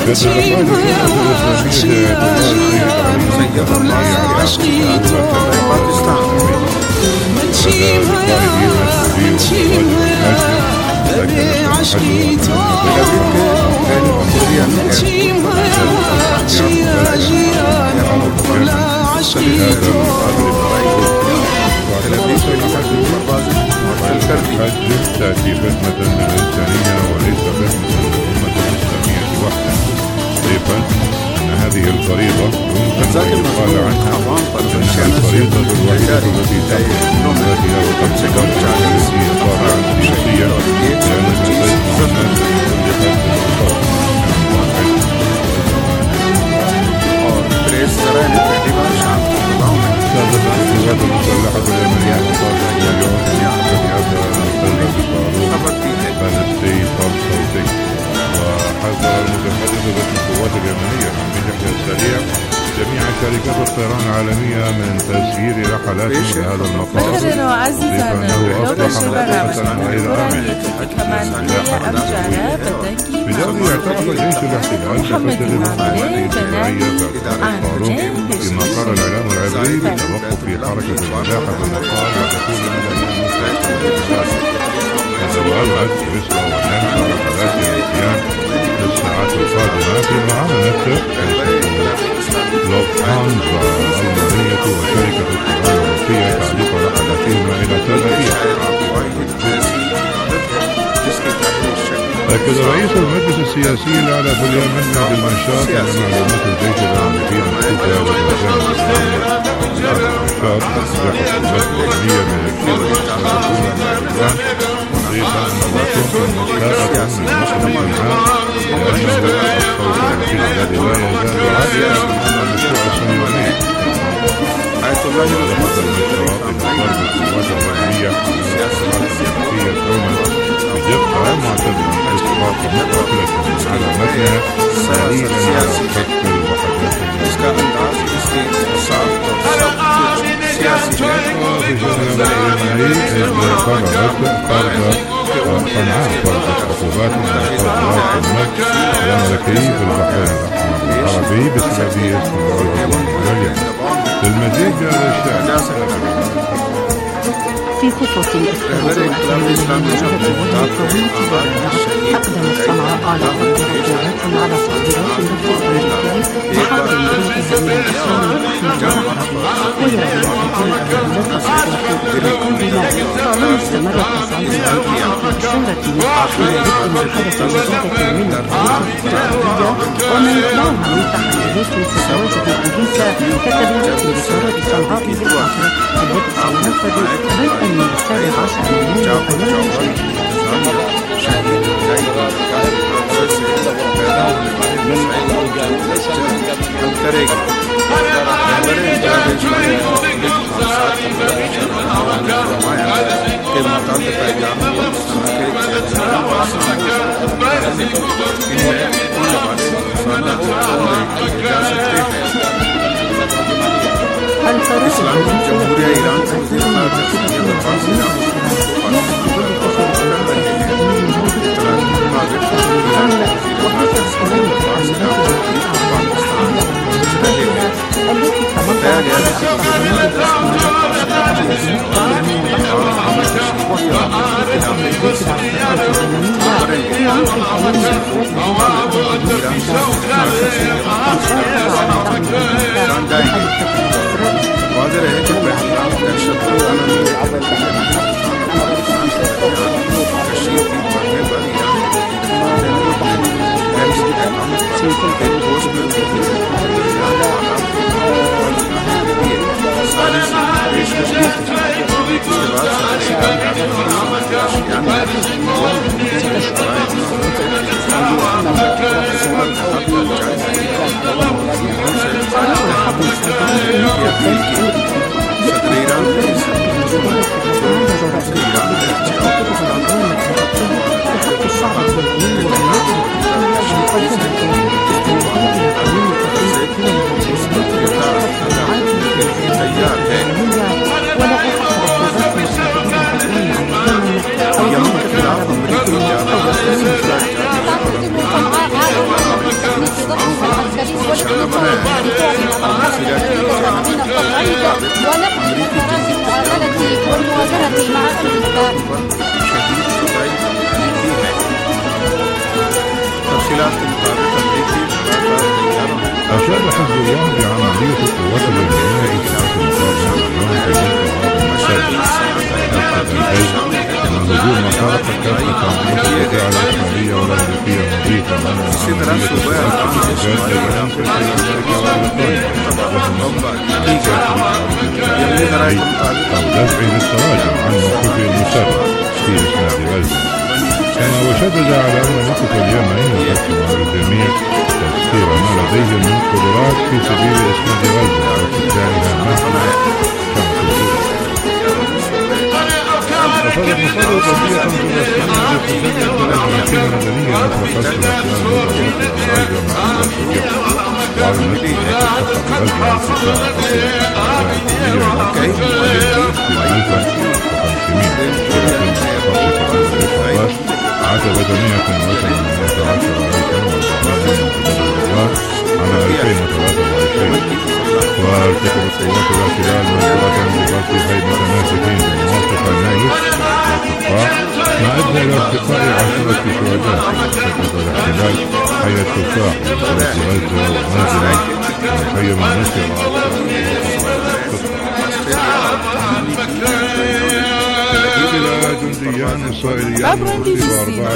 تأتي خدمة للإنسانية وليس خدمة للأمة الإسلامية وحدها، ضيفا أن هذه الفريضة يمكن أن يقال عنها أنها الفريضة الوحيدة التي تقوم بذاتها وتقصد التي طابعا سياسيا، لأنها تجمع الناس من كل حد سابقا القوات المسلحة اليمنية قالت مليون بنفسي فرد صوتي، وحذر المتحدث باسم القوات اليمنية بشكل سريع جميع شركات الطيران العالمية من تسيير رحلاتهم لهذا المقام، مضيفا أنه أصبح منطقة غير آمنة. بذلك اعترف جيش الاحتلال بقتل المقاومات الشيوعية فاعتبر القانون كما قال الإعلام العبري بتوقف حركة الإباحة في المقام وتكون ملايين وتوالت مصر والنمسا رحلات الاتيان في الساعات القادمة، فيما أعلنت لوفتهانزا الألمانية وشركة الطيران الروسية تعليق رحلاتهما إلى تل أبيب. أكد رئيس المجلس السياسي الأعلى في اليمن نادي المنشاط أن معلومات الجيش الأمريكي مكتوبة بمجال المنشاط أصبحت المسؤولية الأمنية من الكيل والسابقون مع إيران، مضيفا أن واشنطن مستاءة من مصر عنها لأنه الصوت الوحيد الذي لا يزال عاليا أمام المشروع الصهيوني. ولفت المنشاط إلى ضرب القوات الوطنية الأمريكية دوما بدقة معتبرا إسقاط مقاتلة على متنها دليلا على خط الوحدات وفي جنوب اليمني إذ قررت فرض صنعاء فرض عقوبات على قرارات الملك الأمريكي في البحرين الأحمر العربي بسبب استمرار العدوان على اليمن. للمزيد بهذا الشأن في خطوة افترضوا الإسلاميين أقدمت صنعاء على فرض عقوبات على صادرات النفط الأمريكي بحظر بريئها من الإسلام الأحمر ويرى أن الدولة تصرف ومن استمر التصعيد الأمريكي في إشارة إلى ذكر ما حدث بجهة من التعريض وما يتبعها من تحديات ستواجه الأنجليزة كتبلغات بقرار صنعاء بالحظر التي سينفذ بدءا من 17 من يونيو इस्लामी जमहूरिया ईरान से वाज़ेह है कि पहलगाम दहशत ونقل مسارات المعاملة والمواجهة مع أمريكا. أشاد حزب الله بعملية القوات اليمنية لإسقاط المطار أن هجوم خلق كافة عمليات الدفاع الإسرائيلية والأمريكية مضيفا أن عملية القوات الإنجاز إيران في أمريكا أو دفع للتراجع عن موقفه المسرع في إسناد غزة. كما وشدد على أن موقف اليمن يحتم على الجميع تسخير ما لديهم من قدرات في سبيل إسناد غزة وابتكارها مهما وصدر مصادر قضية فلسطينية بحجة الأمريكية المدنية مثل قصف الأسلام المتوسطة غزة مع السورية وعلى مثل عتبة 118 على 2023 وارتكبت قوات الاحتلال منصورة بقصف خيمة ناسكين بمناطق النيل والتفاح ما أدى إلى ارتقاء عشرة شهداء. سقط الاحتلال حي التفاح ومنطقة غزة ومنزلا وخيم النصر جنديان إسرائيليان أصيب 4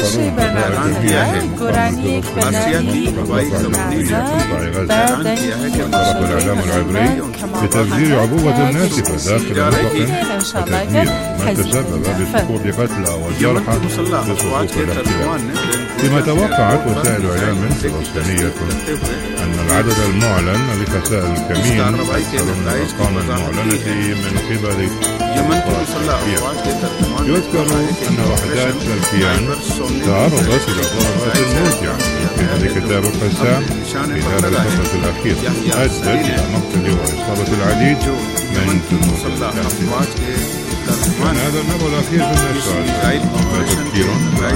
طرف الإعلام العبري بتفجير عبوة ناسفة داخل نطق وتدمير ما تسبب بسقوط قتلى وجرحى بسقوط الاحتلال. فيما توقعت وسائل إعلام فلسطينية أن العدد المعلن لخسائر الكمين أكثر من الأرقام المعلنة من قبل يذكر أن وحدات الكيان تعرضت إلى ضربات موجعة من قبل كتاب القسام خلال الفترة الأخيرة أدت إلى مقتل وإصابة العديد من جنود الاحتلال. كان هذا النبأ الأخير في النشرات تذكير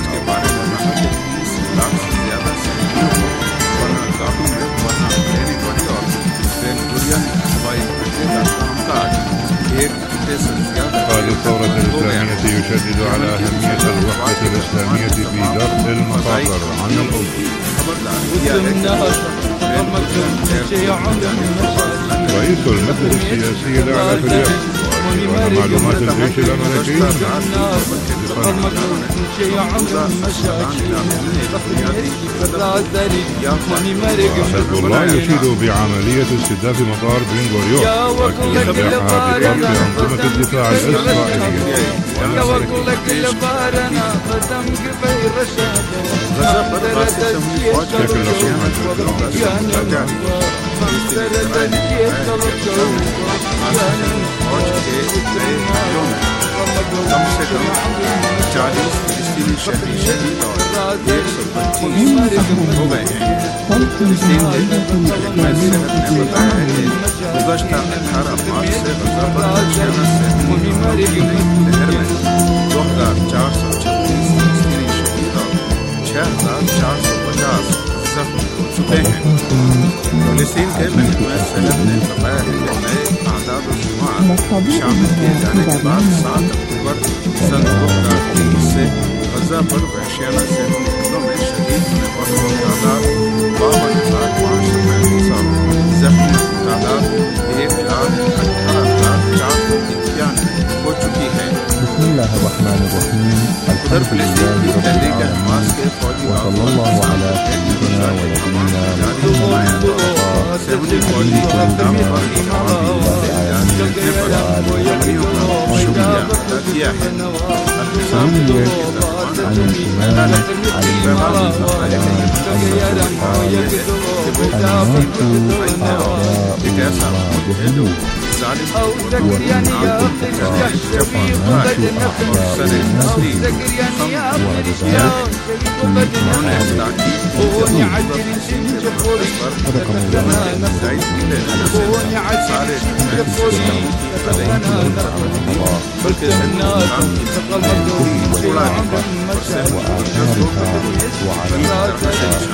قائد الثورة الإسلامية يشدد على أهمية الوحدة الإسلامية في درء المخاطر عن الأمة. رئيس المجلس السياسي الأعلى في اليمن وأن معلومات الجيش الأمريكي حزب الله يشيد بعملية استهداف مطار بن غوريون ونجاحها بطرد أنظمة الدفاع الإسرائيلية. कम से कम 40 फिलिस्तीनी शहीद और 132 हो गए हैं। फिलिस्तीन के सेहत ने बताया है कि गुज़श्ता 18 मार्च से गज़ा पर दहशत से लहर में 2436 फिलिस्तीनी शहीद और 6450 जख्मी हो चुके हैं। फिलिस्तीन के महकमा सेहत ने बताया है कि नए आदाद व शुमार शामिल किए जाने के बाद 7 अक्टूबर सन 2023 से गज़ा पर वहशियाना सेना हमलों में शहीद होने वालों की तादाद 52,535 और जख्मियों की तादाद 1,18,491 हो चुकी है। उधर फिलिस्तीन की तहरीक हमास के फौजी किया है।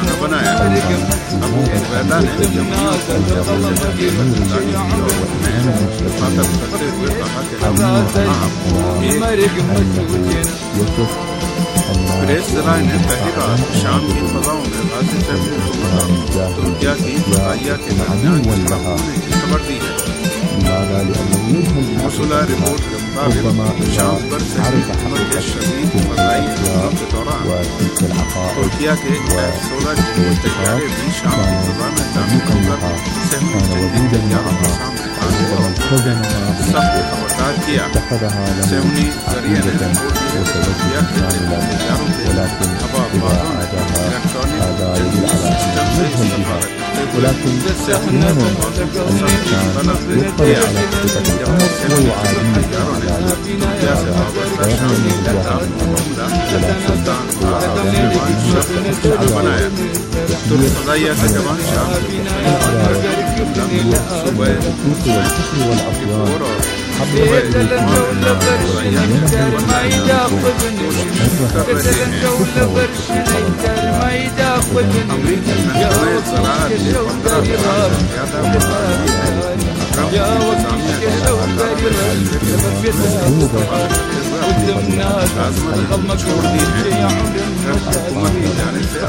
बनाया मुखातब करते हुए कहा कि प्रेस जराए ने पहली बार शाम की फजाओं में गाजी शहर तुर्किया की फजाइया के दरमियान होने की खबर दी है। मौसूला रिपोर्ट के मुताबिक शाम पर सही हुकूमत के शदीद फजाई हमलों के दौरान तुर्किया के F-16 जंगी तैयारे भी शाम की फजा में दाखिल होकर सहमी जंगी तैयारों के सामने आने को सख्त खबरदार किया। सहमी जरिए ने रिपोर्ट दी है कि तुर्किया के जंगी तैयारों से हवाबाजों ने इलेक्ट्रॉनिक जंगी सिस्टम से इस्तेमाल करते हुए सहमी को मौजूद तलब किया। जब सहमी तैयारों ने तुर्किया से वाबस्ता शामी इलाका हमला सुल्तान बनाया। तुर्क फजाइया के जवान शाम सुबह छोड़ दी है। हुकूमत की जानिब से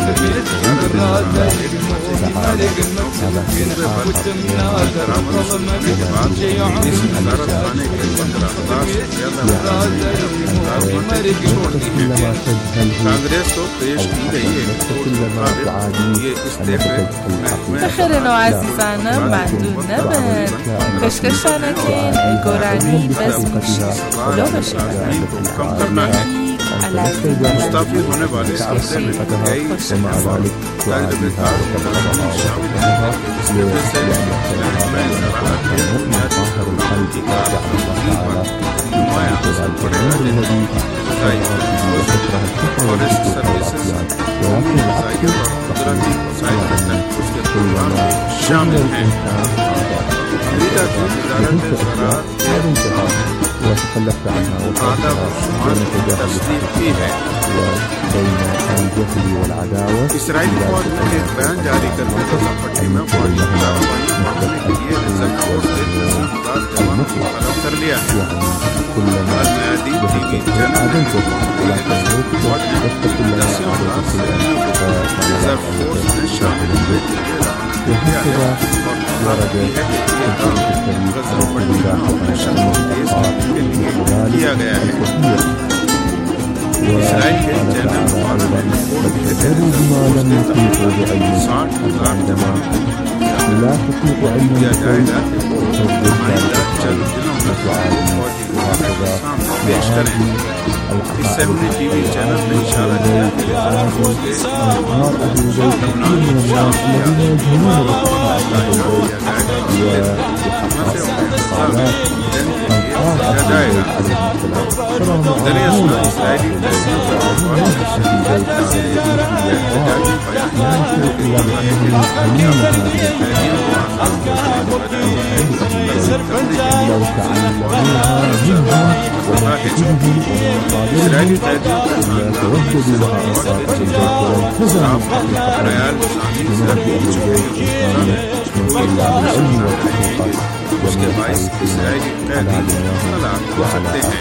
कांग्रेस को पेश की गई है। بخيرنا وعزيزانا معدون نبات كشكشانا كان قراني بس مش ولو مش मुस्ताफी होने वाले सिलसिले में कई शामिल हैं। وتخلفت عنها تصديق की है। بين الجهل والعداوة इसराइली फौज ने एक बयान जारी करके गजा पट्टी में फौजी कार्रवाइयां बढ़ाने के लिए रिजर्व फोर्स के 10,000 जवानों को तलब कर लिया है। अल-मयादीन टीवी चैनल ने फौज ने 10,000 सैनिकों को रिजर्व फोर्स में शामिल होने के लिए रवाना किया है और कहा है कि ये काम गजा पट्टी में ऑपरेशन तेज करने के लिए किया गया है। इसराइल के चैनल वालों ने रिपोर्ट की है कि 60,000 जवान किया जाएगा कि वो आइंदा चंद दिनों में फौजी मुकाबले के सामने पेश करें। इससे हमने टीवी चैनल में इशारा किया कि फौज के इसराइली कैदियों के उसके बाईस इसराइली कैदी हलाक हो सकते हैं।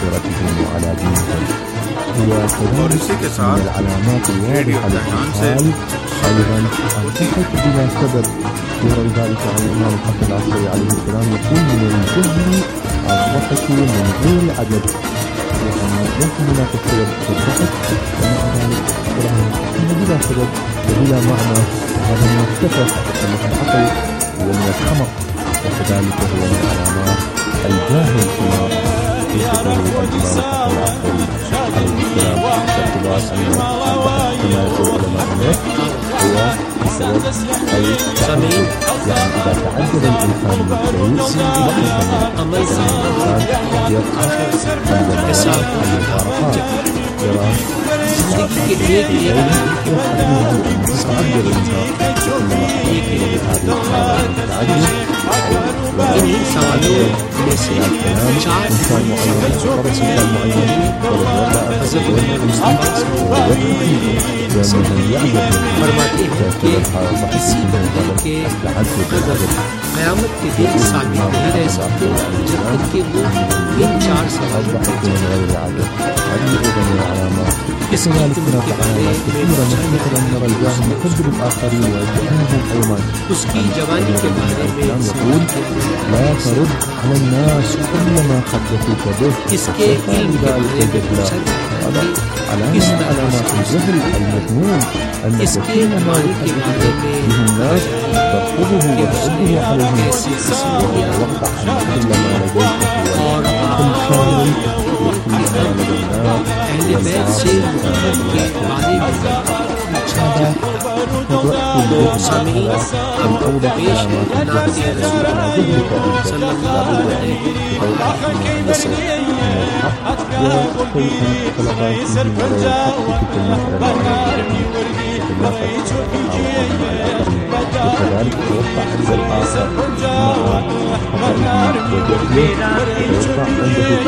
और इसी के साथ रेडियो तहरान से أيضا أعتقد بلا سبب يرى ذلك عن الإمام الحسن العسكري عليه السلام يقول من الجهل الضحك من غير عدد، يعني ليس هناك سبب في الضحك ومع ذلك بلا سبب وبلا معنى، هذا من السفه ومن العقل ومن الحمق، وكذلك هو من علامات الجاهل كما يصفه الإمام الحسن العسكري عليه السلام، باعتبار أن كما يقول علماء النفس هو بسبب أي يعني إذا تعجب الإنسان من شيء عندما يرى जिंदगी के एक इन्हीं सवालों में से चार फरमाते हैं कि किसी बंदे के क़यामत के दिन साबित नहीं रह सकते जब तक कि वो इन चार सवालों पर किसकी तुम के बारे में उसकी जवानी के बारे में किसके इल्म के बारे में किस علامات الجهل المذموم أن كثير ما يحدث به الناس ترفضه وترده عليهم ووقع كل ما لديك كل شيء وكل ما لدى الناس أهل بيت से محمد के बारे में سامعين पेश नात रसूल सल्लल्लाहु अलैहि वसल्लम وكذلك توقع عند الآخر مع وجهه توقع عنده شيء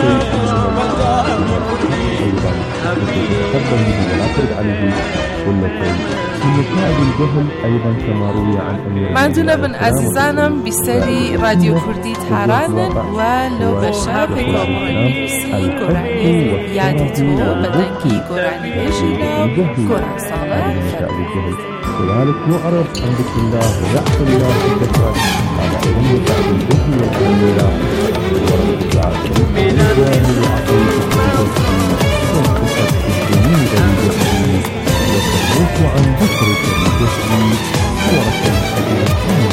أيضا منه ولا ترد عليه كل شيء. من نتائج الجهل أيضا كما روي عن أمير مادونا بن عزیزانم بیسری رادیو کردی تهرانن و لو بشا پیغامبری بیسی گرانی یادی تو بدنکی گرانی بجینا گران ساله لذلك نعرف عن ذكر الله ويعصى الله كثرة على أن يتعب الجهل والأميرة ورد العاصر الجاهل وعقيدة وانتصر الجميل بالجهل والتخوف عن ذكرك بالجهل ورد الحديث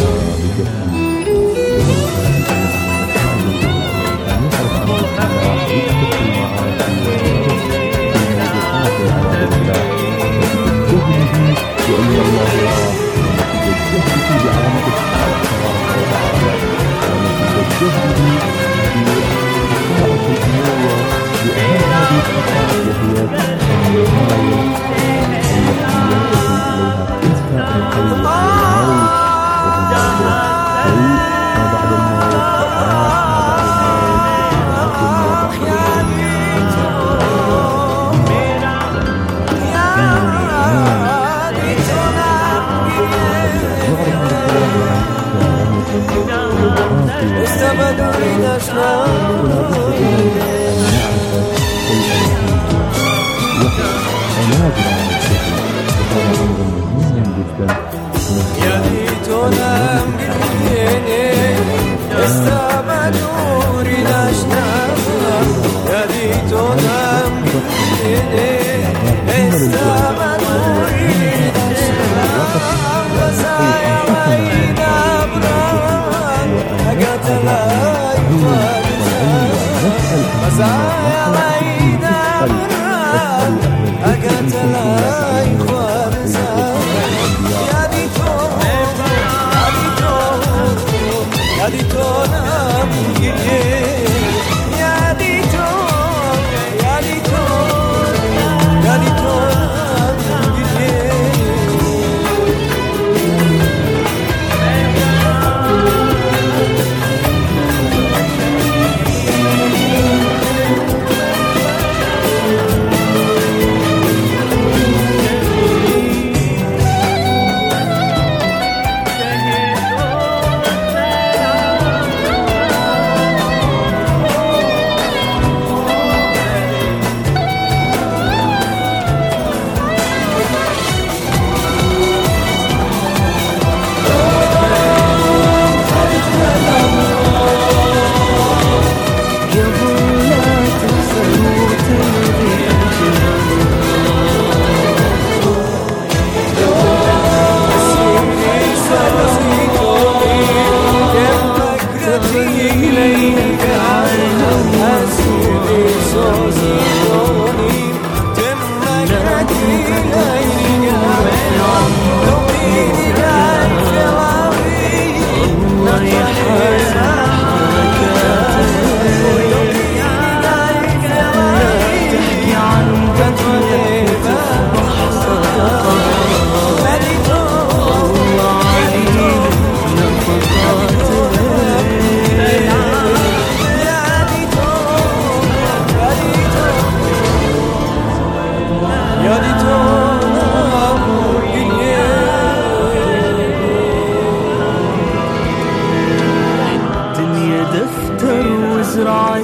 وأن الله يجهد في بعلامة الصلاة تبارك وتعالى ونتيجة الجهد في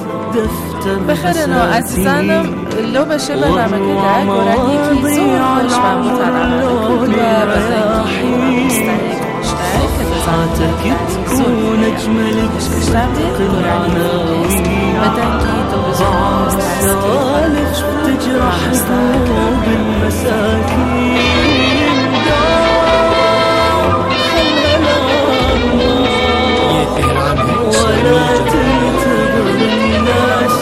بخير انه عزیزانم لو بشه برنامه که گرانی که زور خوش و مطالعه بکن و بزنگی مستعیق مشترک که بزنگی زور اشکشتم به گرانی نیست بدنگی دو بزنگی مستعیق تجرح ثوب المساكين ولا تنتظر الناس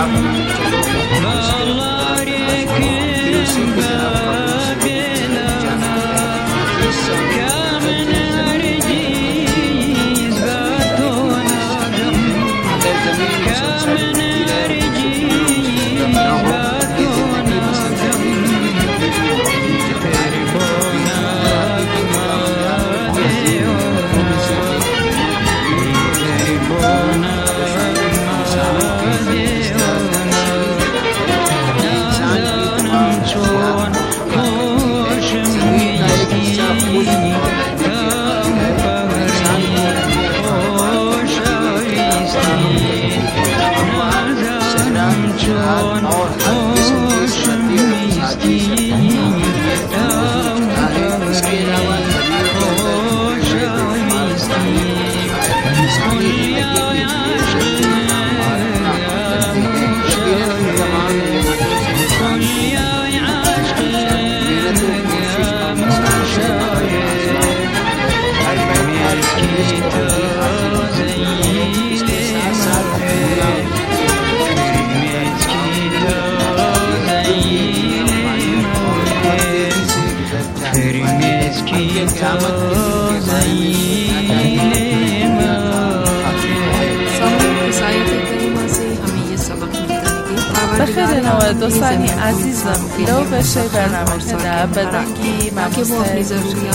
بخیر دوستانی عزیزم لو بشه برنامه در بدنگی مبسط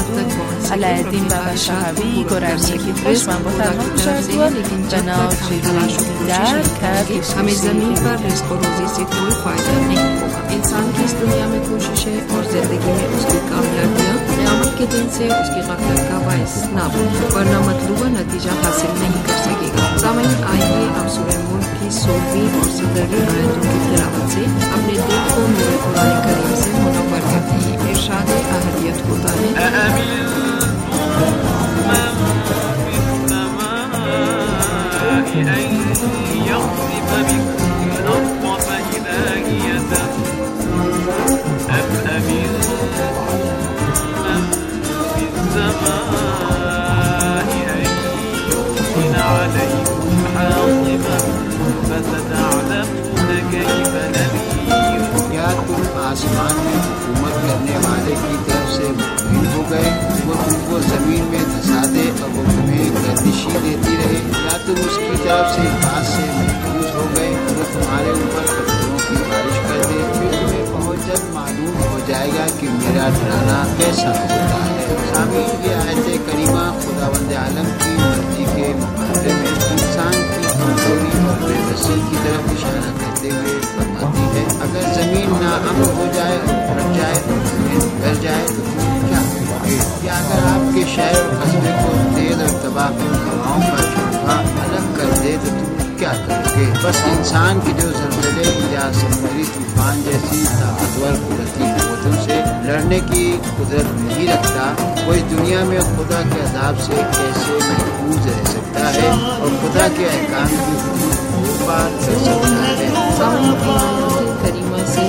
علایالدین بابا شهوی گرانی که خوشمن با تنها بشد بنا جیروش در کرد हमें ज़मीन पर रिस्क और रोज़ी से कोई फ़ायदा नहीं होगा। इंसान की इस दुनिया में कोशिशें और ज़िंदगी में उसकी कामयाबियाँ क़यामत के दिन से उसकी ग़फ़लत का बायस ना हो, वरना मतलूबा नतीजा हासिल नहीं कर सकेगा। सामईन आइए अब सूरह मुल्क की 16वीं और 17वीं आयतों की तिलावत से अपने दिल को नूर कुरान करीम से मुनव्वर करते हैं। इरशाद अहदियत होता है आसमान में हुकूमत करने वाले की तरफ से मुतमिन हो गए, वो तुमको ज़मीन में धंसा दे और वो तुम्हें गर्दिशी देती रहे, या तुम उसकी तरफ से बात से महफूज हो गए, वो तुम्हारे ऊपर पत्थरों की बारिश कर दे, फिर तुम्हें बहुत जल्द मालूम हो जाएगा कि मेरा डराना कैसा होता है। सामी ये आयत करीमा खुदावंद आलम की मर्जी के मुकाबले में इंसान की कमजोरी और बेबसी की तरफ इशारा करते हुए फरमाती है, अगर ज़मीन नाअमन हो जाए और फट जाए और ज़मीन ढल जाए तो तुम क्या करोगे? या अगर आपके शहर और कस्बे को तेज और तबाह हवाओं का झोंका अलग कर दे तो तुम क्या करोगे? बस इंसान की जो ज़लज़ले या समुद्री तूफान जैसी ताकतवर कुदरती क़ुव्वतों से लड़ने की कुदरत नहीं रखता, वो इस दुनिया में खुदा के अज़ाब से कैसे महफूज रह सकता है और खुदा के अहकाम की पार कर सकता है। करीमा से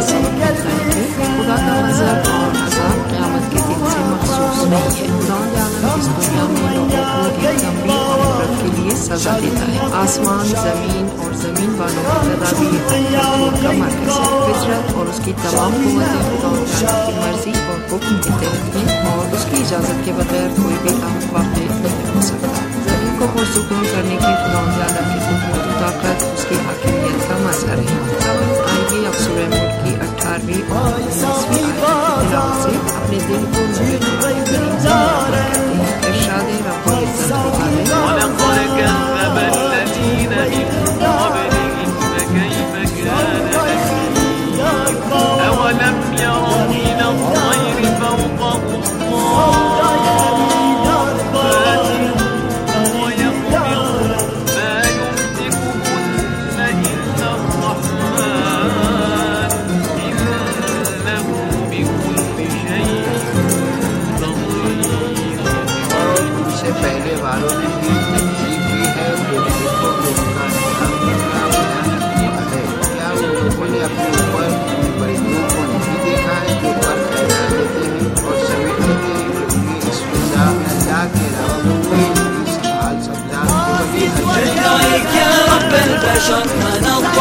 खुदा का मज़हब और अज़ाब क़यामत के दिन से मखसूस नहीं है। खुदा इस दुनिया में लोगों को एक लंबी और इबरत के लिए सज़ा देता है। आसमान, ज़मीन और ज़मीन वालों की तदाबीर का मरकज़ है। फितरत और उसकी तमाम क़ुव्वतें खुदा की मर्ज़ी और हुक्म के तहत हैं और उसकी इजाज़त के बगैर कोई भी काम वाक़ई नहीं हो सकता। ज़मीन को पुरसुकून करने की खुदा की कुव्वत ताकत उसकी हाकिमियत का मज़हर है। आइए अब सूरह मुल्क की 18वीं और 19वीं आयत की तिलावत से अपने दिल को नूर कुरान करीम से मुनव्वर करते हैं। इरशाद रब्बुल इज़्ज़त होता है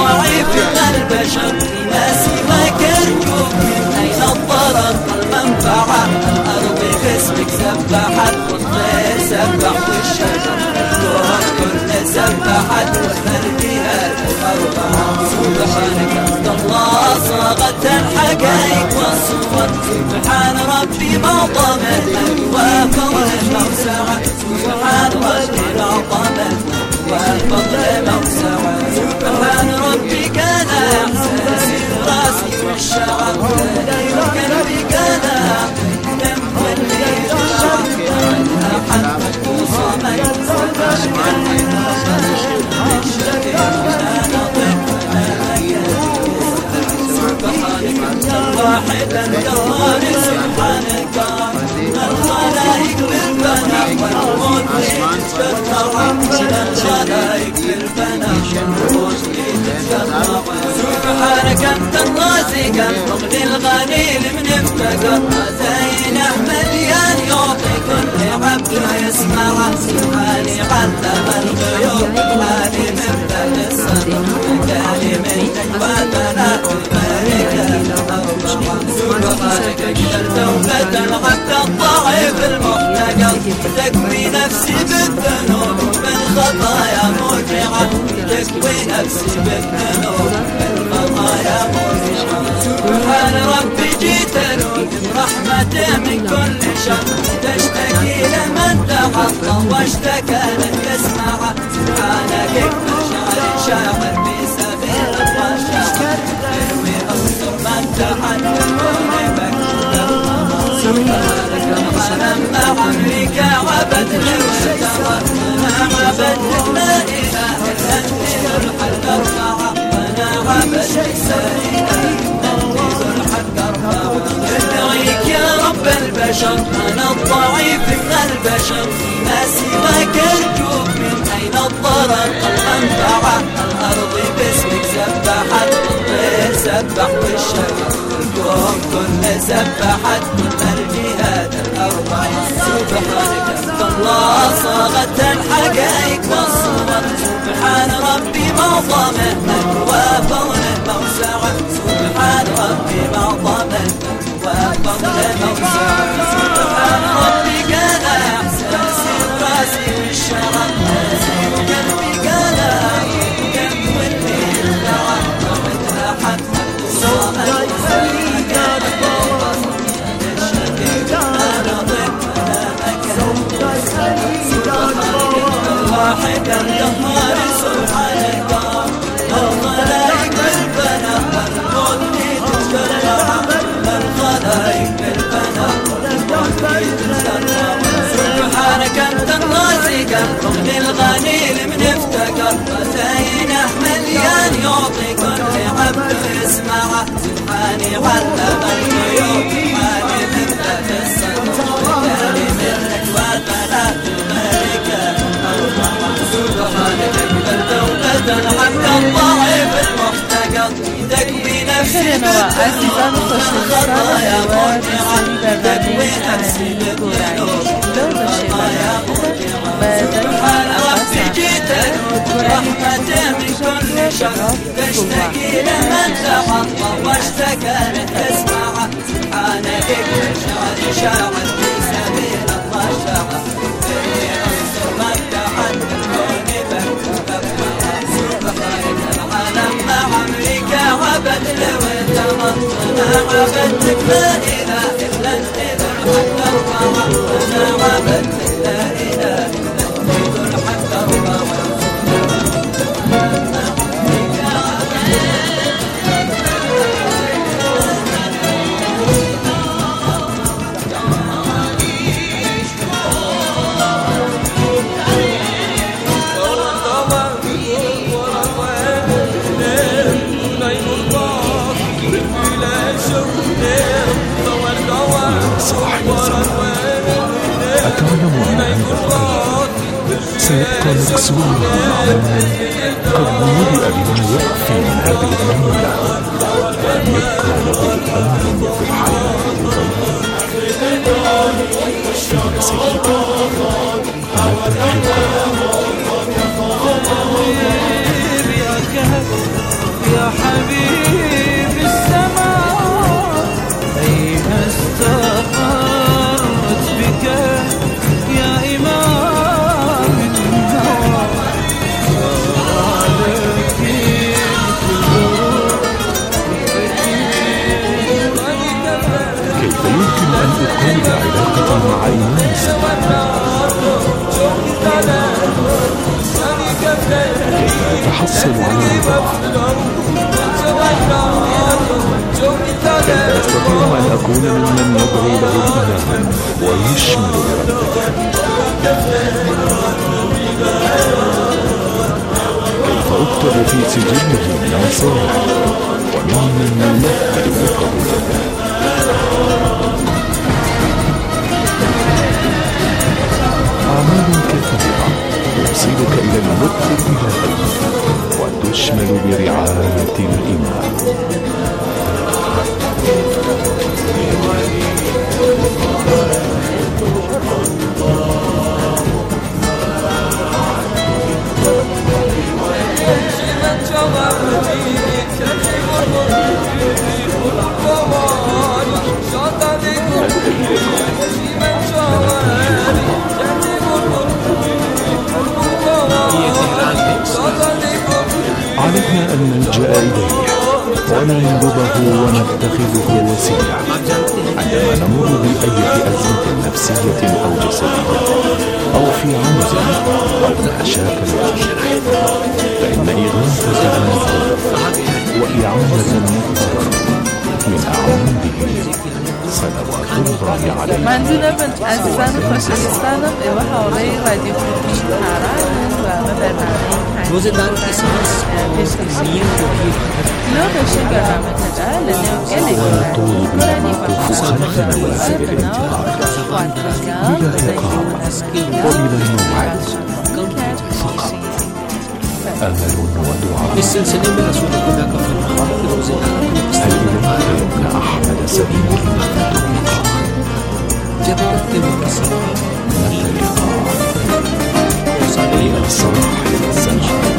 الضعيف من البشر ما سواك أرجوك من أين الضرر والمنفعة الأرض باسمك سبحت والطير سبح والشجر كل سبحت والمرديات الأربعة سبحانك أنت الله صاغت الحقائق والصور سبحان ربي ما ضمن وفضل موسعة سبحان ربي ما ضمن وفضل موسعة سبحان ربي كان إحساسي راسي والشعر قلبي كان دم والليل حد وصمت واحدا قهار سبحانك الخلائق بالفنا والموت لتشترع الخلائق بالفنا والموت لتشترع سبحانك انت الرازق المغني الغني لمن افتقر زين مليان يعطي كل عبد يسمع سبحاني علم الغيوب هذه مبدا الصدق كان منك وبنات سبحانك اجلت وفتى العبد الضعيف المحتقر تكوي نفسي بالذنوب بالخطايا موجعة تكوي نفسي بالذنوب بالخطايا موجعة سبحان ربي جيت أنوب برحمته من كل شر تشتكي لمن تحطم واشتكى لن يسمع سبحانك اكبر شاعر في سبيل الرشاق تروي أنصر من تحدث لما عمرك عبدت واشتغل أنا عبدت لا إله إلا أنت الحق أرفع أنا عبدت لا إله إلا أنت الحق أرفع أدعيك يا رب البشر أنا الضعيف من البشر ما سواك أرجوك من أين الضرر المنفعة الأرض باسمك سبحت والطير سبح والشجر الكون كل سبحت من الجهات الأربع سبحانك أنت الله صاغت الحقائق والصور سبحان ربي ما ضمنك وفضل الموسعة سبحان ربي ما ضمنك وفضل الموسعة سبحان ربي كان إحساسي راسي والشرف قلبي كان قلب والليل دعا ومثل حتى الصامت واحدا قهار سبحانك الخلائق بالفنا والموت لتشترع الخلائق بالفنا والموت لتشترع سبحانك انت الرازق المغني الغني لمن افتقر خزاينه مليان يعطي كل عبد يسمع سبحاني علم الغيوب حالي مثل الصدق كان منك وثلاث ملكه سبحانك اجبل دولة العبد الضعيف المحتقر تكوي نفسي عزیزان خوشنویسان و تکوی نفسی بالذنوب بالخطايا سبحان ربي جيت برحمته من كل شر تشتكي لمن تحطم واشتكى لتسمع سبحانك اكبر شاعر في سبيل الرشاق انصر من تحدث عبدت وتمطنا عبدتك لا إله إلا أنت الحق أرفع أنا عبدتك لا إله إلا أنت الحق أرفع أتعلم أن هذا القلب سيبقى مكسورا قد ملئ بما يكفي من هذه المهمة وأن يبقى له أمل في الحياة غيره يا سيدي متى يا حبيب السماء أين استقرت بك يا إمام النوى صارت كيف يمكن أن أكون علاقة مع إيمان أتحصل على رضاه؟ كيف أستطيع أن أكون ممن يدعو له الإله ويشمل بربته؟ كيف أكتب في سجله من صالح وممن يمهد لقبولته؟ أعمال كثيرة توصلك إلى اللطف الإلهي وتشمل برعاية الإمام. علينا أن نلجأ إليه وننبذه ونتخذه وسيلة عندما نمر بأي أزمة نفسية أو جسدية أو في عمز أو مشاكل الجرح، فإن إغاثة المظلوم وإعانة المضطر من أعماله صلوات الله عليه. ممنونم عزیزان خوشویستانم به حوزه رادیو کردی تهران و برنامه روزدان کیساس پیشکشی لو بشه برنامه تدا لنیو گلی گرانی و خلف نوازل الانتقال إلى إقامة وإلى الموعد فقط أمل ودعاء. السلسلة ما أسوأ هناك في المخاطر روزدان هل إليك ابن أحمد سبيل التوقع؟ جبت المكسر اللقاء إلى صاحب الزمان.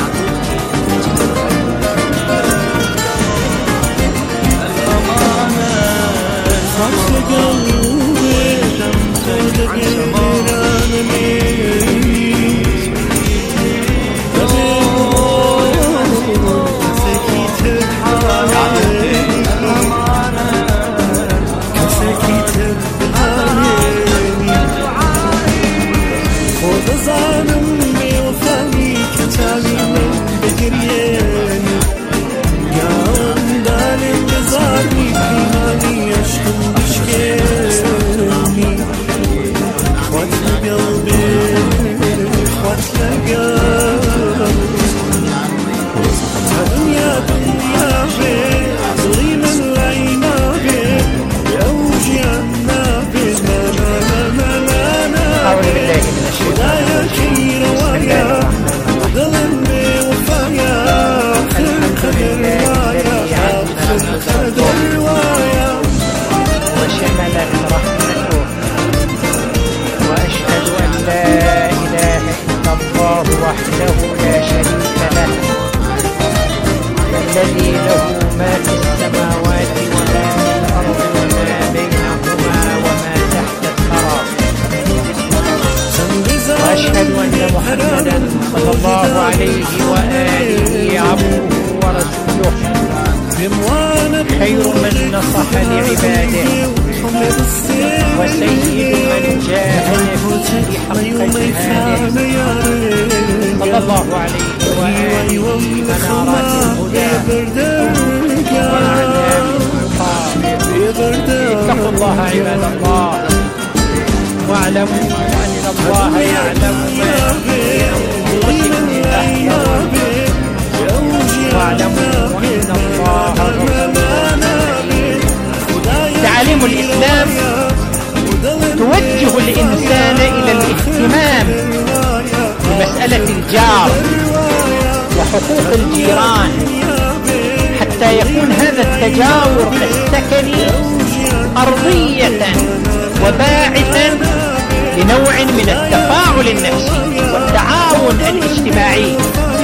الذي له ما في السماوات وما في الأرض وما بينهما وما تحت الثرى وأشهد أن محمدا صلى الله عليه وآله عبده ورسوله خير من نصح لعباده وسيد من جاهد في حق جهاده صلى الله عليه وآله منارات الهدى وأعلام اتقوا الله عباد الله واعلموا أن الله يعلم ما في أنفسكم واعلموا أن الله تعاليم الإسلام توجه الإنسان إلى الاهتمام بمسألة الجار وحقوق الجيران حتى يكون هذا التجاور السكني أرضية وباعثا لنوع من التفاعل النفسي والتعاون الاجتماعي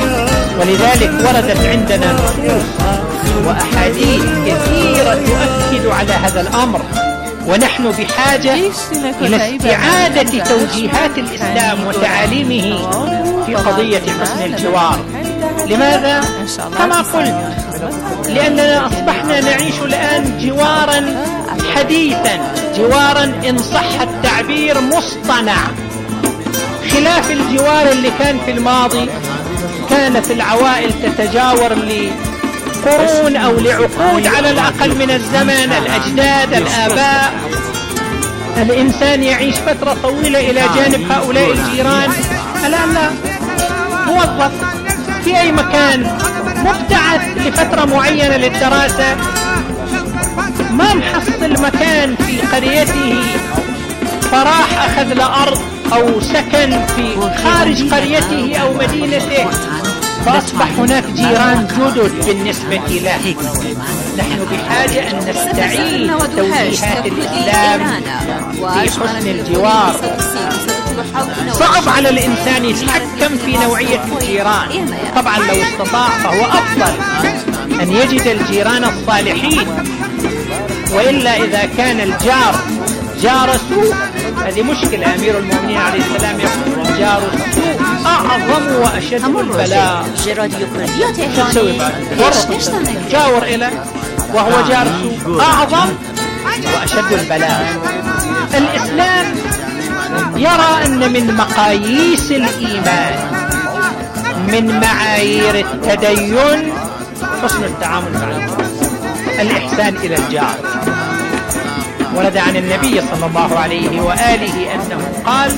ولذلك وردت عندنا نصوص وأحاديث كثيرة تؤكد على هذا الأمر، ونحن بحاجة إلى استعادة توجيهات الإسلام وتعاليمه في قضية حسن الجوار. لماذا؟ كما قلت، لأننا أصبحنا نعيش الآن جوارا حديثا، جوارا إن صح التعبير مصطنع، خلاف الجوار اللي كان في الماضي. كانت العوائل تتجاور لقرون أو لعقود على الأقل من الزمن، الأجداد، الآباء. الإنسان يعيش فترة طويلة إلى جانب هؤلاء الجيران. الآن لا، موظف في أي مكان، مبتعث لفترة معينة للدراسة، ما محصل مكان في قريته، فراح أخذ لأرض أو سكن في خارج قريته أو مدينته، فأصبح هناك جيران جدد بالنسبة له. نحن بحاجة أن نستعيد توجيهات الإسلام في حسن الجوار. صعب على الإنسان يتحكم في نوعية الجيران، طبعا لو استطاع فهو أفضل أن يجد الجيران الصالحين، وإلا إذا كان الجار جار سوء هذه مشكلة. أمير المؤمنين عليه السلام يقول جار السوء أعظم وأشد البلاء. شو تسوي بعد؟ جاور إلى وهو جار سوء أعظم وأشد البلاء. الإسلام يرى أن من مقاييس الإيمان، من معايير التدين، حسن التعامل مع الإحسان إلى الجار. ورد عن النبي صلى الله عليه وآله أنه قال: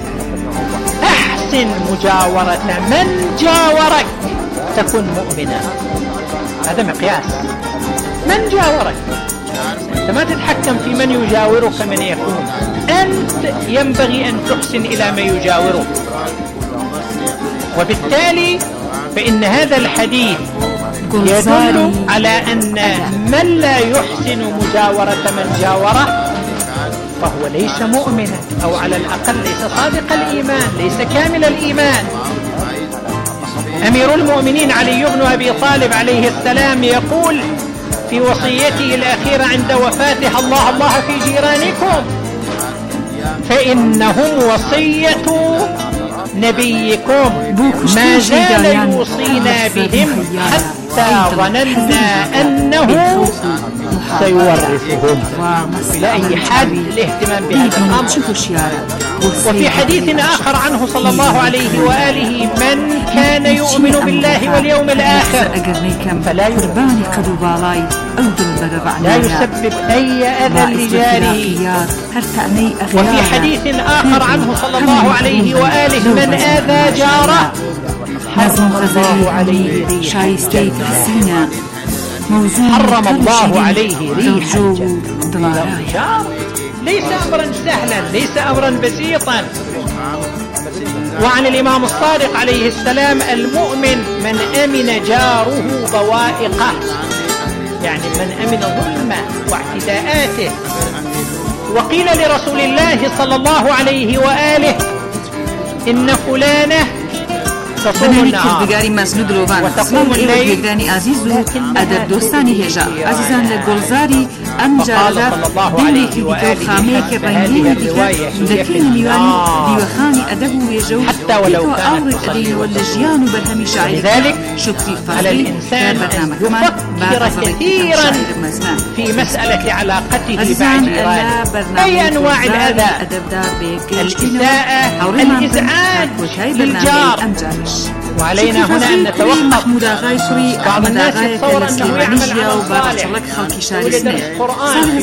أحسن مجاورة من جاورك تكن مؤمنا. هذا مقياس. من جاورك، أنت ما تتحكم في من يجاورك من يكون، أنت ينبغي أن تحسن إلى من يجاورك. وبالتالي فإن هذا الحديث يدل على أن من لا يحسن مجاورة من جاوره فهو ليس مؤمنا، أو على الأقل ليس صادق الإيمان، ليس كامل الإيمان. أمير المؤمنين علي بن أبي طالب عليه السلام يقول في وصيته الأخيرة عند وفاته: الله الله في جيرانكم فإنهم وصية نبيكم، ما زال يوصينا بهم حتى ظننا أنه سيورثهم. إلى أي حد الاهتمام بهذا الأمر. وفي حديث آخر عنه صلى الله عليه وآله: من كان يؤمن بالله واليوم الآخر فلا لا يسبب أي أذى لجاره. وفي حديث آخر عنه صلى الله عليه وآله: من آذى جاره حرم الله عليه ريحه. حرم الله عليه ريحه. ليس أمرا سهلا، ليس أمرا بسيطا. وعن الإمام الصادق عليه السلام: المؤمن من أمن جاره بوائقه، يعني من أمن ظلمه واعتداءاته. وقيل لرسول الله صلى الله عليه وآله: إن فلانة تصوم النهار وتقوم الليل. أدب دوستاني هجا عزيزان للجولزاري أمجارة ديني في ديكو خاميك الرنجين دكين ميواني ديوخاني أدبه ويجو حتى ولو كانت قصيرة واللجيان وبرهمي شاعري. لذلك شكري على الإنسان أن يفكر كثيرا في مسألة علاقته بجيرانه. أي أنواع الأذى، الإساءة، الإزعاج للجار. وعلينا هنا أن نتوقف. بعض الناس يتصور أنه يعمل عمل صالح ويدرس قرآن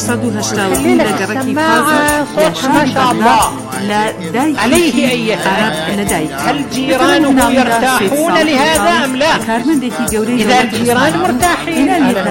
السماعة صوت ما شاء الله عليه أن يتأكد هل جيرانه يرتاحون لهذا أم لا. إذا الجيران مرتاحين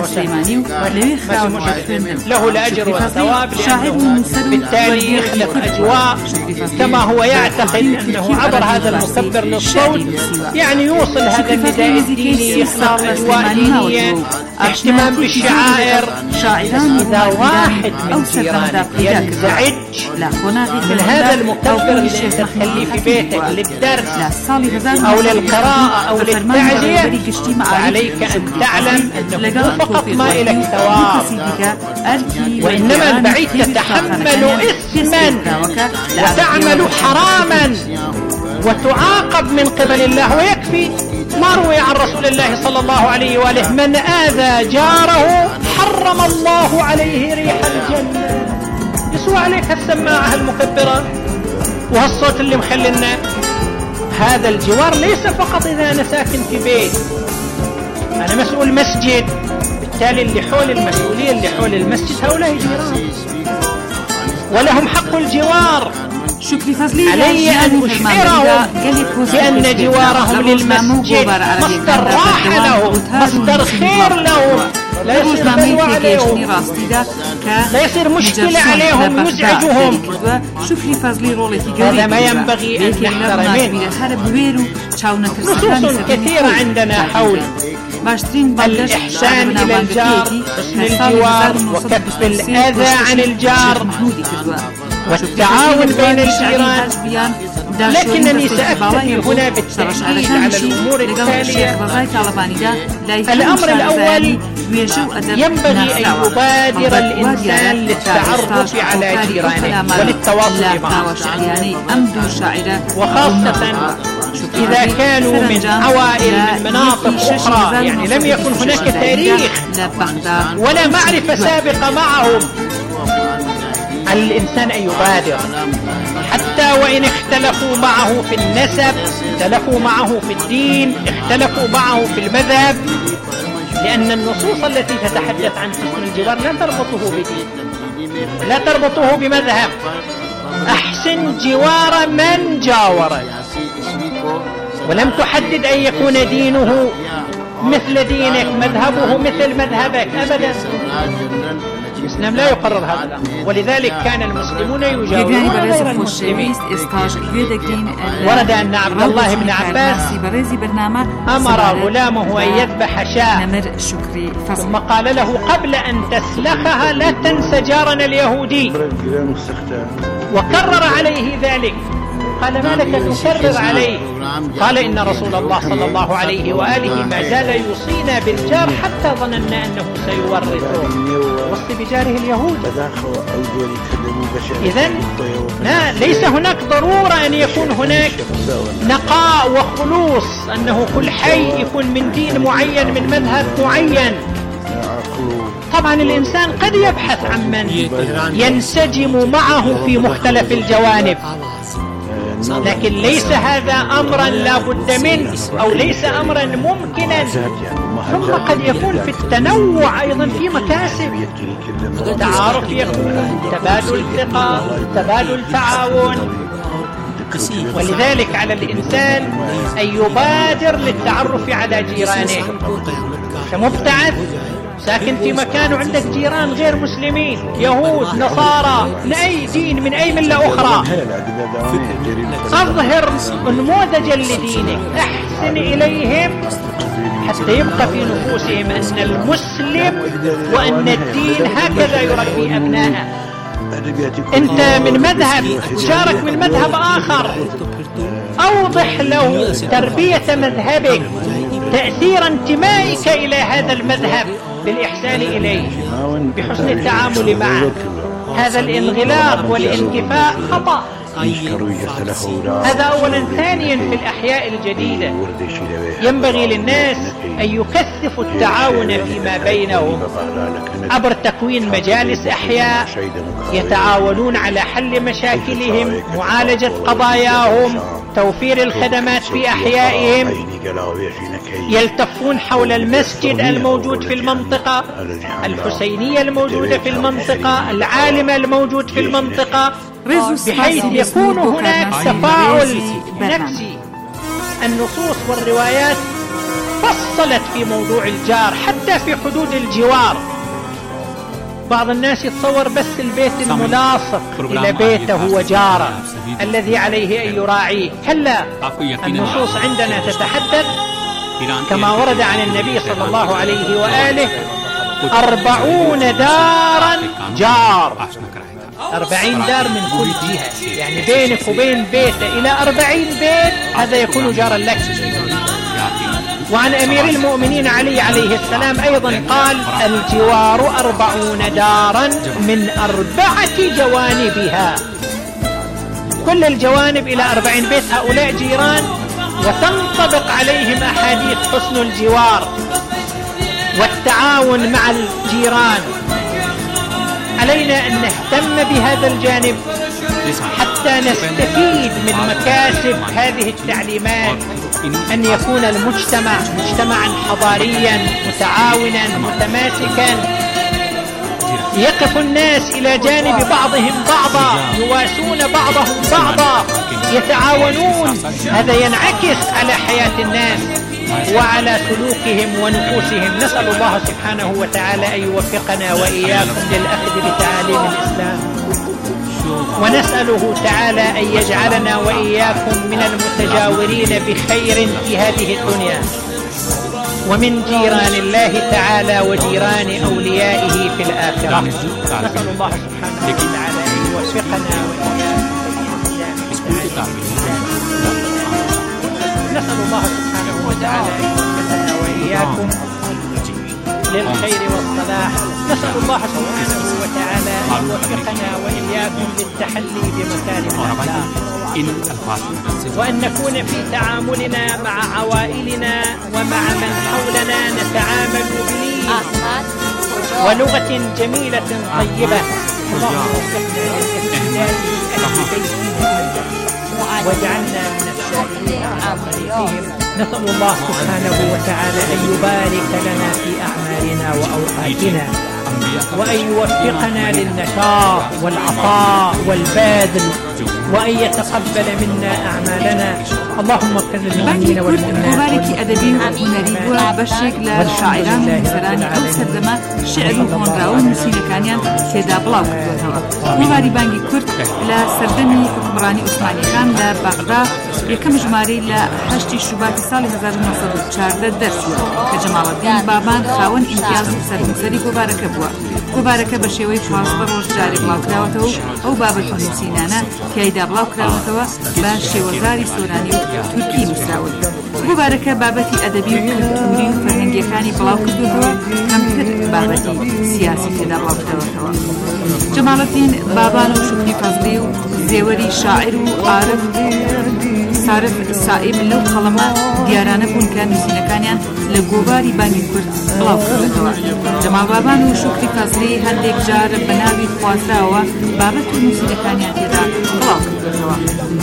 له الأجر والثواب، لأنه بالتالي يخلق أجواء كما هو يعتقد أنه عبر هذا المكبر للصوت يعني يوصل هذا النداء الديني، إخلاق أجواء دينية، اهتمام بالشعائر. إذا واحد من جيرانك ينزعج من هذا المكبر اللي انت تخليه في بيتك للدرس أو للقراءة أو للتعزية، فعليك أن تعلم أنه فقط ما إلك ثواب، وإنما البعيد تتحمل إثما وتعمل حراما وتعاقب من قبل الله. ويكفي ما روي عن رسول الله صلى الله عليه وآله: من آذى جاره حرم الله عليه ريح الجنة. يسوى عليك هالسماعة المكبرة وهالصوت اللي مخلينا. هذا الجوار ليس فقط إذا أنا ساكن في بيت، أنا مسؤول مسجد، بالتالي اللي حول المسؤولية اللي حول المسجد هؤلاء جيران ولهم حق الجوار. علي أن أشعرهم بأن جوارهم للمسجد مصدر راحة لهم، مصدر خير لهم، لا يصير بلوى عليهم، لا يصير مشكلة عليهم يزعجهم. هذا ما ينبغي أن نحذر منه. نصوص كثيرة عندنا حول الإحسان إلى الجار، حسن الجوار، وكف الأذى عن الجار، والتعاون بين الجيران. لكنني سأكتفي هنا بالتأكيد على الأمور التالية. الأمر الأول: ينبغي أن يبادر الإنسان للتعرف على جيرانه وللتواصل معهم، وخاصة إذا كانوا من عوائل من مناطق أخرى، يعني لم يكن هناك تاريخ ولا معرفة سابقة معهم. الإنسان أن يبادر حتى وإن اختلفوا معه في النسب، اختلفوا معه في الدين، اختلفوا معه في المذهب، لأن النصوص التي تتحدث عن حسن الجوار لا تربطه بدين، لا تربطه بمذهب. أحسن جوار من جاورك، ولم تحدد أن يكون دينه مثل دينك، مذهبه مثل مذهبك، أبدا. الإسلام لا يقرر هذا الأمر، ولذلك كان المسلمون يجاورون غير المسلمين. ورد أن عبد الله بن عباس أمر غلامه أن يذبح شاة، ثم قال له: قبل أن تسلخها لا تنس جارنا اليهودي، وكرر عليه ذلك. قال: ما لك تكرر عليه؟ قال: إن رسول الله صلى الله عليه وآله ما زال يوصينا بالجار حتى ظننا أنه سيورثه. وصي بجاره اليهود. إذن ليس هناك ضرورة أن يكون هناك نقاء وخلوص، أنه كل حي يكون من دين معين، من مذهب معين. طبعا الإنسان قد يبحث عن من ينسجم معه في مختلف الجوانب، لكن ليس هذا أمرا لا بد منه، أو ليس أمرا ممكنا. ثم قد يكون في التنوع أيضا في مكاسب، التعارف يكون، تبادل ثقة، تبادل تعاون. ولذلك على الإنسان أن يبادر للتعرف على جيرانه. كمبتعث ساكن في مكان وعندك جيران غير مسلمين، يهود، نصارى، من أي دين، من أي ملة أخرى، أظهر نموذجا لدينك، أحسن إليهم حتى يبقى في نفوسهم أن المسلم وأن الدين هكذا يربي أبناءه. أنت من مذهب، جارك من مذهب آخر، أوضح له تربية مذهبك، تأثير انتمائك إلى هذا المذهب بالإحسان إليه، بحسن التعامل معه. هذا الانغلاق والانكفاء خطأ. هذا أولا. ثانيا، في الأحياء الجديدة ينبغي للناس أن يكثفوا التعاون فيما بينهم عبر تكوين مجالس أحياء يتعاونون على حل مشاكلهم، معالجة قضاياهم، توفير الخدمات في أحيائهم، يلتفون حول المسجد الموجود في المنطقة، الحسينية الموجودة في المنطقة، العالم الموجود في المنطقة، بحيث يكون هناك تفاعل نفسي. النصوص والروايات فصلت في موضوع الجار حتى في حدود الجوار، بعض الناس يتصور بس البيت الملاصق إلى بيته وجاره الذي عليه أن يراعيه. كلا، النصوص عندنا تتحدث كما ورد عن النبي صلى الله عليه وآله 40 دارا جار، 40 دار من كل جهة، يعني بينك وبين بيته إلى 40 بيت، هذا يكون جارا لك. وعن أمير المؤمنين علي عليه السلام أيضا قال: الجوار 40 دارا من 4 جوانبها، كل الجوانب إلى 40 بيت، هؤلاء جيران وتنطبق عليهم أحاديث حسن الجوار والتعاون مع الجيران. علينا أن نهتم بهذا الجانب حتى نستفيد من مكاسب هذه التعليمات، أن يكون المجتمع مجتمعا حضاريا متعاونا متماسكا، يقف الناس إلى جانب بعضهم بعضا، يواسون بعضهم بعضا، يتعاونون. هذا ينعكس على حياة الناس وعلى سلوكهم ونفوسهم. نسأل الله سبحانه وتعالى أن يوفقنا وإياكم للأخذ بتعاليم الإسلام، ونسأله تعالى أن يجعلنا وإياكم من المتجاورين بخير في هذه الدنيا، ومن جيران الله تعالى وجيران أوليائه في الآخرة. نسأل الله سبحانه وتعالى أن يوفقنا وإياكم. نسأل الله سبحانه وتعالى أن يوفقنا وإياكم للخير والصلاح. نسأل الله سبحانه وتعالى أن يوفقنا وإياكم للتحلي بمكارم الأخلاق، وأن نكون في تعاملنا مع عوائلنا ومع من حولنا نتعامل بلين ولغة جميلة طيبة. اللهم وفقنا للإحسان لأهل بيته واجعلنا من السائلين فيهم. نسأل الله سبحانه وتعالى أن يبارك لنا في أعمالنا وأوقاتنا، وأن يوفقنا للنشاط والعطاء والبذل، وأن يتقبل منا أعمالنا. اللهم اغفر للمؤمنين والمؤمنات. مبارك أدبي هنري وبشيك للشاعران والمسران أو سردما شعر هونراو نسينەکانیان تێدا بڵاو کردوێتەوە. مباری بانگی کورد لە سەردەمی حکمڕانی عوسمانی خان لە بەغدا یەکەم ژمارەی لە 8 شوباتی ساڵی 1914 دەرچووە کە جەماڵەدین بابان خاوەن ئیمتیاز و سەرنووسەری گۆبارەکە بووە. گۆبارەکە بە شێوەی 15 ڕۆژ جارێ بڵاوکراوەتەوە و ئەو بابەت نووسینانە تیایدا بڵاوکراوەتەوە بە شێوەزاری سۆرانی و تورکی نووسراون. گۆبارەکە بابەتی ئەدەبی و کەلتوری و فەرهەنگیەکانی بڵاو کردووەتەوە، کەمتر بابەتی سیاسی تێدا بڵاوکراوەتەوە. جەماڵەدین بابان و شوکری فەزلی و زێوەری شاعر و عارف سارف سائب لەو خەڵەمە دیارانە بوون کە نووسینەکانیان لە گۆباری بانگی کورد بڵاو کردوێتەوە. جەماڵ بابان و شوکری فەزلی هەندێک جار بە ناوی خوازراوە بابەت و نووسینەکانیان تێدا بڵاو کردوێتەوە.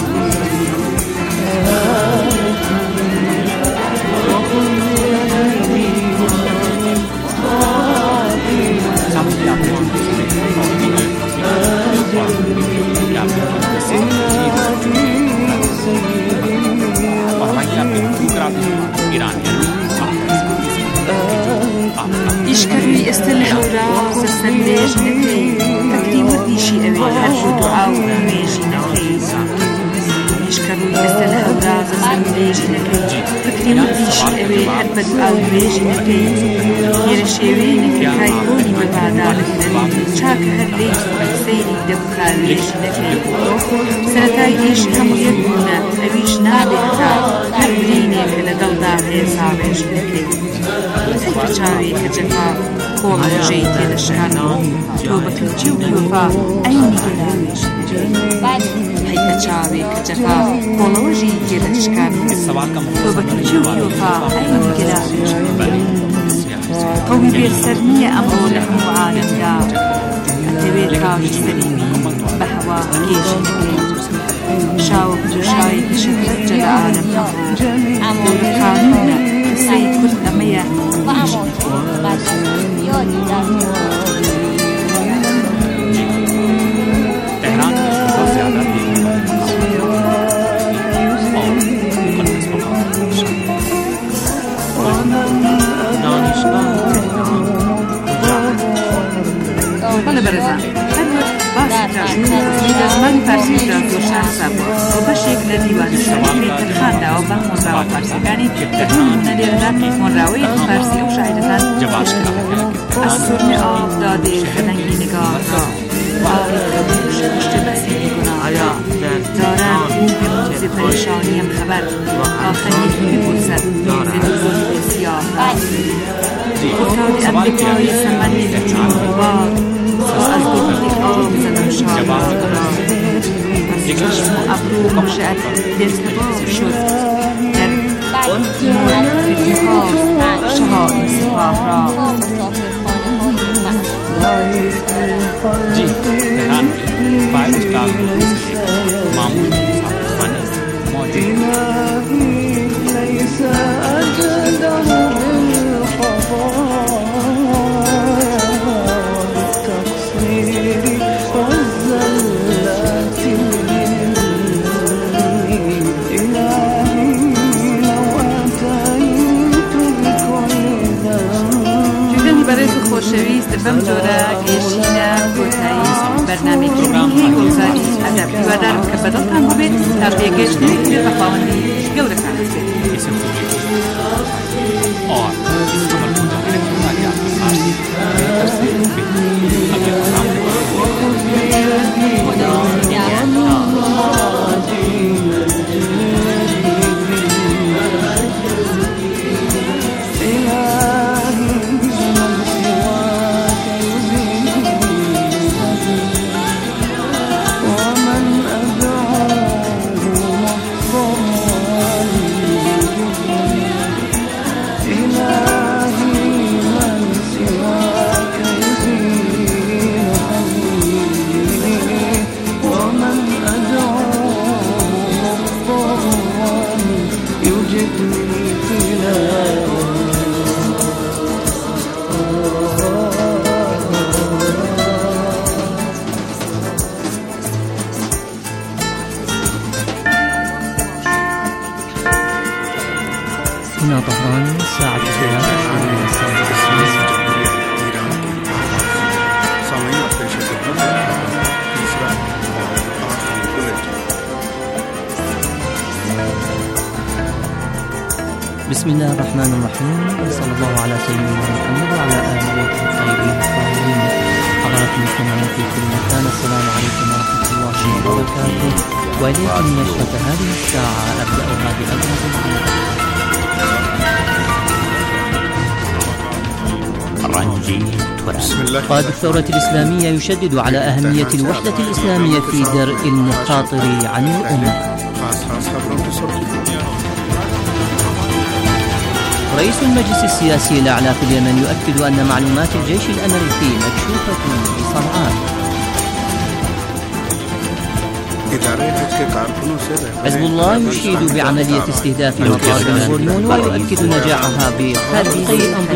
ئیشکەروی ئێستا لە هەورا سەرسەر لێژ نەکەی، فەکری وردیشی ئەوێ هەر بۆ دوعا و نوێژی نەکەی. ئیشکەروی ئێستا لە هەورا سەرسەر لێژ نەکەی، فەکری وردیشی ئەوێ هەر بە دوعا و نوێژی نەکەی. هێرە شێوەی نەکەکای بۆنی بەپادا بکرێن، چاکە هەر لێژ سەیری دەبکا وێژی نەکەی. سەرەتای ئیش هەموو یەک بوونە، ئەویش نابێ هەتا هەر برینێکە لەگەڵدا هێزا وێژ نەکەی. هەیکە چاوێ کە جەفا کۆڵە ژەی تێدەشکانەوە، تۆ بە کلچی و کلۆفا ئەینی گەلا وێژی نەکەی. هەیکە چاوێ کە جەفا کۆڵەوەژی تێدەشکانەوە، تۆ بە کلچی و کلۆفا ئەینی گەلا وێژی نەکەی. قەومی بێسەر نییە ئەمڕۆ لە هەموو عالەمدا، دەوێت کاوی سەریمی بە هەوا گێژی نەکەی. شاوە جۆشاوێکی شەکرەجە لە عالەم هەموو بۆ قانونە قسەی کورد ئەمەیە وێژی زۆر شانسا بووە بۆ بەشێک لە دیوان شەواڵی تەرخاندا و بە هۆنراوە فارسیەکانی دەبوون لە لێرەدا هۆنراوەیەکی فارسی ئەو شاعیرەکان ئەسوورنی ئاو دادێ خەنەنگی نگاه را پشت بەسیری گناه دارم موز پریشانیم خبر آخری میپرسد زندگی بسیار اتاق امریکای سمنی بار تا از گفتی آب زدم شاعر را از چشم و ابرو مشعل دستبار شد در مورد فتحاز شهائی سپاه را जी तेहरान में 5 स्टार मामूल मुसाफिर خوشویست بم جورا گشینا کوتایی برنامه‌ی گوزاری ادب دیوادارم که بدلتان ببید تا پیگشتی که بخواهندی گوره کنید और इस कमर को जाने के बाद या आरसी बेहतर से बेहतर अगर هنا طهران ساعة 11:00 بسم الله الرحمن الرحيم وصلى الله على سيدنا محمد وعلى آله الطيبين الطاهرين. حضرات المستمعين في كل مكان، السلام عليكم ورحمة الله وبركاته، وإليكم نشرة هذه الساعة أبدأها بأبرز العناوين. قائد الثورة الإسلامية يشدد على أهمية الوحدة الإسلامية في درء المخاطر عن الأمة. رئيس المجلس السياسي الأعلى في اليمن يؤكد أن معلومات الجيش الأمريكي مكشوفة بصنعاء. حزب الله يشيد بعملية استهداف مطار بن غوريون ويؤكد نجاحها بخارقي الأنظمة